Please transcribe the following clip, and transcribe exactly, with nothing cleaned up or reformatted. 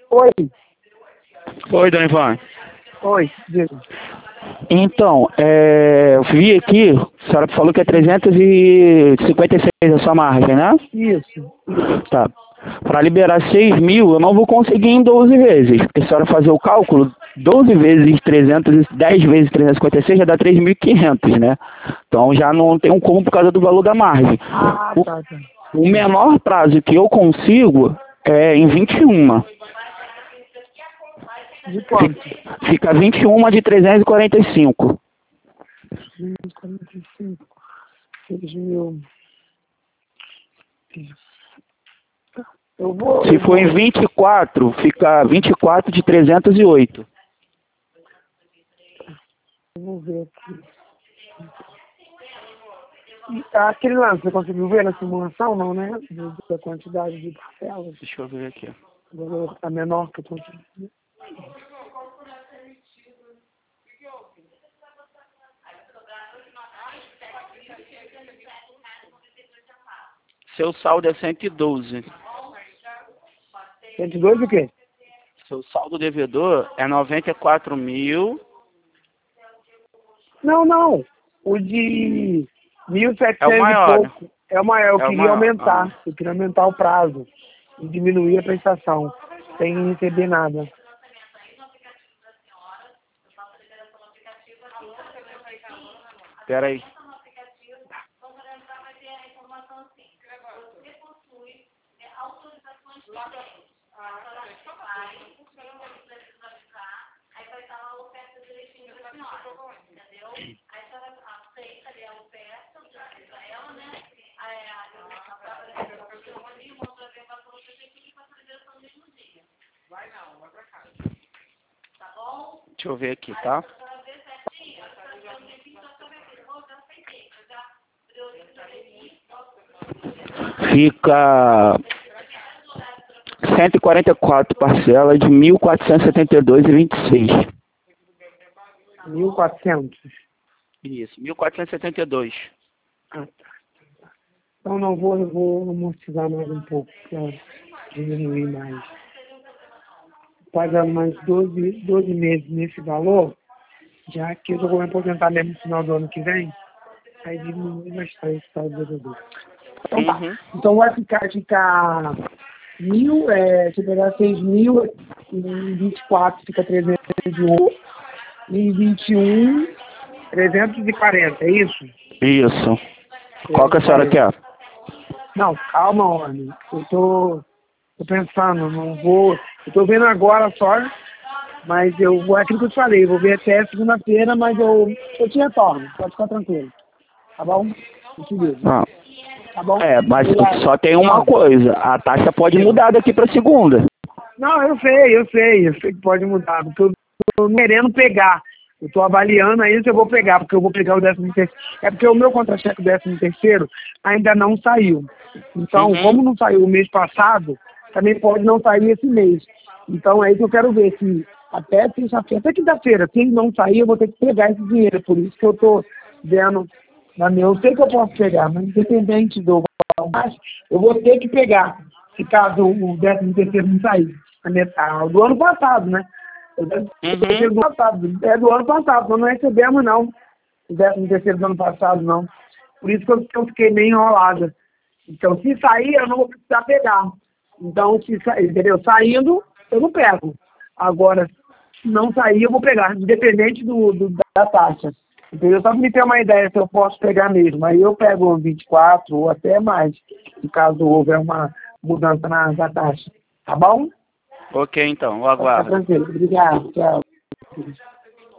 Oi, Oi, Dona Ivone. oi, diga. Então, é, eu vi aqui, a senhora falou que é trezentos e cinquenta e seis a sua margem, né? Isso. Tá. Para liberar seis mil, eu não vou conseguir em doze vezes, porque se a senhora fazer o cálculo, doze vezes trezentos, e dez vezes trezentos e cinquenta e seis já dá três mil e quinhentos, né? Então já não tem um como por causa do valor da margem. Ah, O, tá, tá. o menor prazo que eu consigo é em vinte e um. De quanto? Fica vinte e um de trezentos e quarenta e cinco. quarenta e cinco, seis mil. Eu vou, Se eu for vou, em vinte e quatro, fica vinte e quatro de trezentos e oito. eu vou ver aqui. E tá, aquele lance, você conseguiu ver na simulação, não, né? Do- Da quantidade de parcelas. Deixa eu ver aqui. O valor tá menor que eu consegui ver. Seu saldo é cento e doze. cento e dois o quê? Seu saldo devedor é noventa e quatro mil. Não, não. O de mil e É o setecentos e maior, né? pouco é o maior. Eu É o queria maior. aumentar. Ah. Eu queria aumentar o prazo e diminuir a prestação sem receber nada. Pera aí. Deixa eu ver aqui, tá? Fica cento e quarenta e quatro parcelas de mil quatrocentos e setenta e dois e vinte e seis. mil e quatrocentos. Isso, mil quatrocentos e setenta e dois. Ah, tá. Então não vou, eu vou amortizar mais um pouco para diminuir mais. Pagando mais doze, doze meses nesse valor, já que eu vou me aposentar mesmo no final do ano que vem, aí diminui bastante o saldo devedor. Então tá. Uhum. Então vai ficar, ficar mil, é, se eu pegar seis mil, em vinte e quatro fica trezentos e um, em vinte e um, trezentos e quarenta, é isso? Isso. Qual que a senhora quer? Não, calma, homem. Eu tô, tô pensando, não vou. Eu tô vendo agora só, mas eu vou, é aquilo que eu te falei, eu vou ver até segunda-feira, mas eu, eu te retorno, pode ficar tranquilo. Tá bom? Eu te digo. Ah. Tá bom? É, mas Obrigado. só tem uma Não. coisa, a taxa pode mudar daqui para segunda. Não, eu sei, eu sei, eu sei que pode mudar, porque eu tô querendo pegar. Eu tô avaliando aí se eu vou pegar, porque eu vou pegar o décimo terceiro. É porque o meu contra-cheque do décimo terceiro ainda não saiu. Então, Uhum. como não saiu o mês passado, também pode não sair esse mês. Então, é isso que eu quero ver, se até sexta-feira, até quinta-feira, se não sair, eu vou ter que pegar esse dinheiro. Por isso que eu tô vendo na minha. Eu sei que eu posso pegar, mas independente do valor, eu vou ter que pegar, se caso o décimo terceiro não sair. A metade do ano passado, né? O décimo terceiro do ano passado, é do ano passado, nós não recebemos não. O décimo terceiro do ano passado, não. Por isso que eu, que eu fiquei meio enrolada. Então, se sair, eu não vou precisar pegar. Então, se sair, entendeu? Saindo, eu não pego. Agora, se não sair, eu vou pegar, independente do, do, da taxa. Entendeu? Só para me ter uma ideia se eu posso pegar mesmo. Aí eu pego vinte e quatro ou até mais, se caso houver uma mudança na, na taxa. Tá bom? Ok, então, eu Pode ficar aguardo. tranquilo. Obrigado. Tchau.